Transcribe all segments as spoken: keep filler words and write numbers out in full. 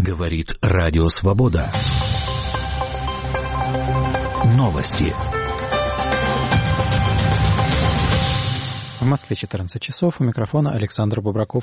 Говорит Радио Свобода. Новости. В Москве четырнадцать часов. У микрофона Александр Бубраков.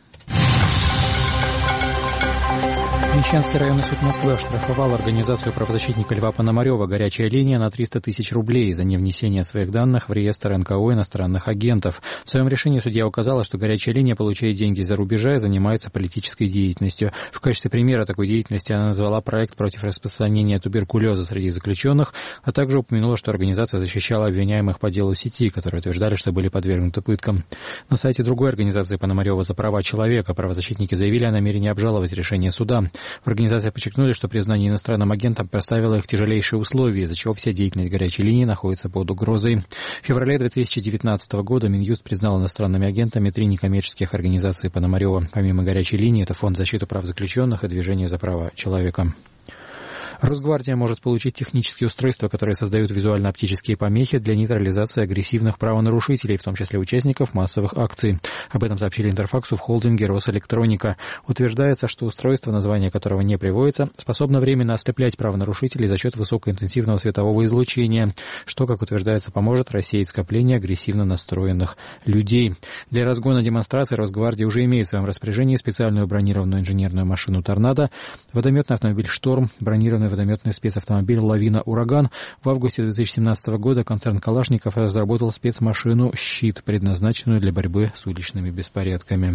Мещанский районный суд Москвы оштрафовал организацию правозащитника Льва Пономарева «Горячая линия» на триста тысяч рублей за невнесение своих данных в реестр эн ка о иностранных агентов. В своем решении судья указала, что «Горячая линия» получает деньги из-за рубежа и занимается политической деятельностью. В качестве примера такой деятельности она назвала проект против распространения туберкулеза среди заключенных, а также упомянула, что организация защищала обвиняемых по делу сети, которые утверждали, что были подвергнуты пыткам. На сайте другой организации Пономарева «За права человека» правозащитники заявили о намерении обжаловать решение суда. В организации подчеркнули, что признание иностранным агентом поставило их тяжелейшие условия, из-за чего вся деятельность «Горячей линии» находится под угрозой. В феврале две тысячи девятнадцатого года Минюст признал иностранными агентами три некоммерческих организации Пономарева. Помимо «Горячей линии» это Фонд защиты прав заключенных и Движение за права человека. Росгвардия может получить технические устройства, которые создают визуально-оптические помехи для нейтрализации агрессивных правонарушителей, в том числе участников массовых акций. Об этом сообщили Интерфаксу в холдинге «Росэлектроника». Утверждается, что устройство, название которого не приводится, способно временно ослеплять правонарушителей за счет высокоинтенсивного светового излучения, что, как утверждается, поможет рассеять скопление агрессивно настроенных людей. Для разгона демонстраций Росгвардия уже имеет в своем распоряжении специальную бронированную инженерную машину «Торнадо», водометный автомобиль «Шторм», бронированный водометный спецавтомобиль «Лавина Ураган». В августе две тысячи семнадцатого года концерн «Калашников» разработал спецмашину «Щит», предназначенную для борьбы с уличными беспорядками.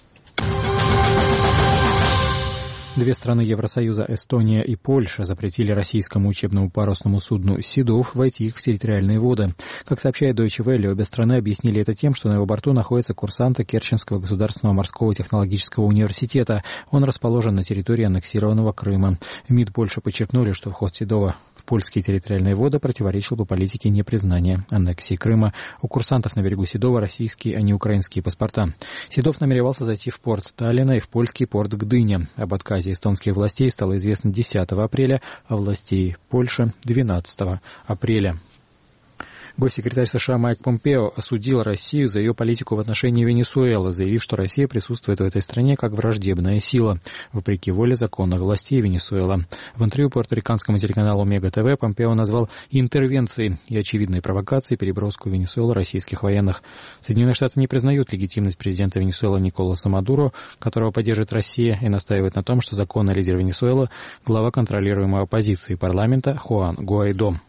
Две страны Евросоюза, Эстония и Польша, запретили российскому учебному парусному судну «Седов» войти их в территориальные воды. Как сообщает Deutsche Welle, обе страны объяснили это тем, что на его борту находятся курсанты Керченского государственного морского технологического университета. Он расположен на территории аннексированного Крыма. МИД Польши подчеркнули, что вход «Седова» в польские территориальные воды противоречил бы политике непризнания аннексии Крыма. У курсантов на берегу Седова российские, а не украинские паспорта. Седов намеревался зайти в порт Таллина и в польский порт Гдыня. Об отказе эстонских властей стало известно десятого апреля, а властей Польши двенадцатого апреля. Госсекретарь США Майк Помпео осудил Россию за ее политику в отношении Венесуэлы, заявив, что Россия присутствует в этой стране как враждебная сила, вопреки воле законных властей Венесуэлы. В интервью пуэрториканскому телеканалу Мега ТВ Помпео назвал интервенцией и очевидной провокацией переброску в Венесуэлу российских военных. Соединенные Штаты не признают легитимность президента Венесуэлы Николаса Мадуро, которого поддерживает Россия, и настаивают на том, что законный лидер Венесуэлы – глава контролируемой оппозиции парламента Хуан Гуайдо.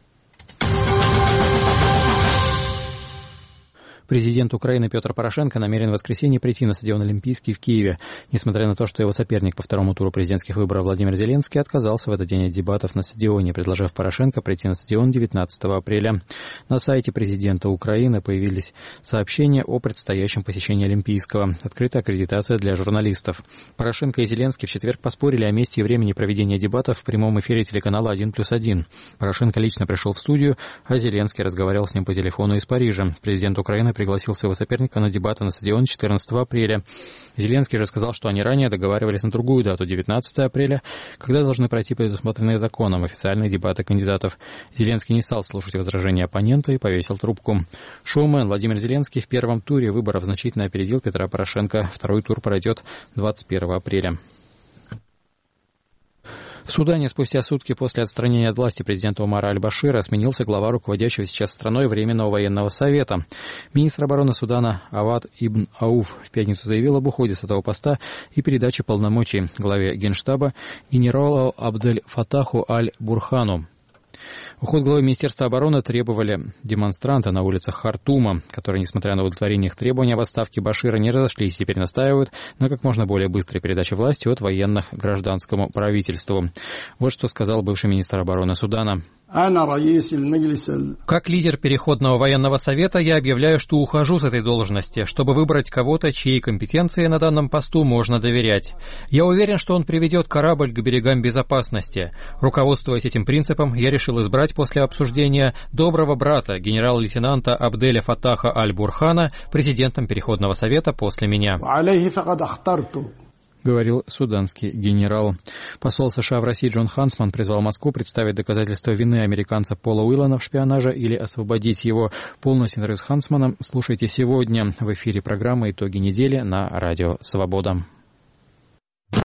Президент Украины Петр Порошенко намерен в воскресенье прийти на стадион Олимпийский в Киеве, несмотря на то, что его соперник по второму туру президентских выборов Владимир Зеленский отказался в этот день от дебатов на стадионе, предложив Порошенко прийти на стадион девятнадцатого апреля. На сайте президента Украины появились сообщения о предстоящем посещении Олимпийского. Открыта аккредитация для журналистов. Порошенко и Зеленский в четверг поспорили о месте и времени проведения дебатов в прямом эфире телеканала один плюс один. Порошенко лично пришел в студию, а Зеленский разговаривал с ним по телефону из Парижа. Президент Украины пригласил своего соперника на дебаты на стадион четырнадцатого апреля. Зеленский же сказал, что они ранее договаривались на другую дату, девятнадцатого апреля, когда должны пройти предусмотренные законом официальные дебаты кандидатов. Зеленский не стал слушать возражения оппонента и повесил трубку. Шоумен Владимир Зеленский в первом туре выборов значительно опередил Петра Порошенко. Второй тур пройдет двадцать первого апреля. В Судане спустя сутки после отстранения от власти президента Омара Аль-Башира сменился глава руководящего сейчас страной Временного военного совета. Министр обороны Судана Авад Ибн Ауф в пятницу заявил об уходе с этого поста и передаче полномочий главе Генштаба генералу Абдель-Фатаху Аль-Бурхану. Уход главы Министерства обороны требовали демонстранты на улицах Хартума, которые, несмотря на удовлетворение их требований об отставке Башира, не разошлись и теперь настаивают на как можно более быстрой передаче власти от военных к гражданскому правительству. Вот что сказал бывший министр обороны Судана. Как лидер Переходного военного совета я объявляю, что ухожу с этой должности, чтобы выбрать кого-то, чьей компетенции на данном посту можно доверять. Я уверен, что он приведет корабль к берегам безопасности. Руководствуясь этим принципом, я решил избрать после обсуждения доброго брата, генерал-лейтенанта Абделя Фатаха Аль-Бурхана, президентом Переходного совета после меня. Говорил суданский генерал. Посол США в России Джон Хансман призвал Москву представить доказательства вины американца Пола Уиллана в шпионаже или освободить его. Полное интервью с Хансманом слушайте сегодня в эфире программы «Итоги недели» на Радио Свобода.